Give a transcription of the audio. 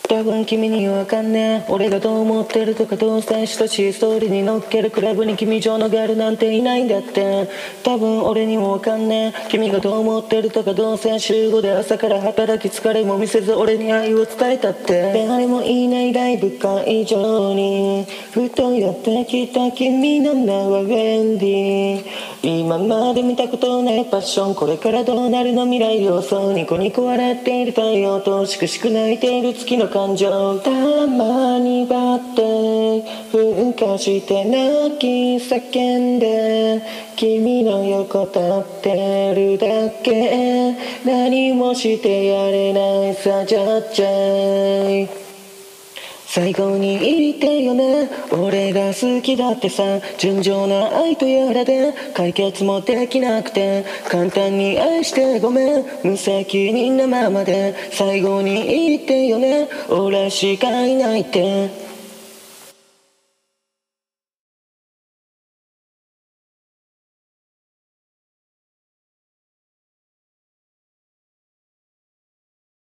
多分君にはわかんねえ。俺がどう思ってるとかどうせしたし、ストーリーに乗っけるクラブに君上のガールなんていないんだって。多分俺にもわかんねえ。君がどう思ってるとかどうせ週5で朝から働き疲れも見せず俺に愛を伝えたって。誰もいないライブ会場にふとやってきた君の名はウェンディ。今まで見たことないパッション、これからどうなるの未来予想。ニコニコ笑っている太陽としくしく泣いている月の感情。たまにばって噴火して泣き叫んで君の横立ってるだけ。何もしてやれないさジャッジャイ。最後に言ってよね、俺が好きだってさ。純情な愛とやらで解決もできなくて、簡単に愛してごめん、無責任なままで。最後に言ってよね、俺しかいないって。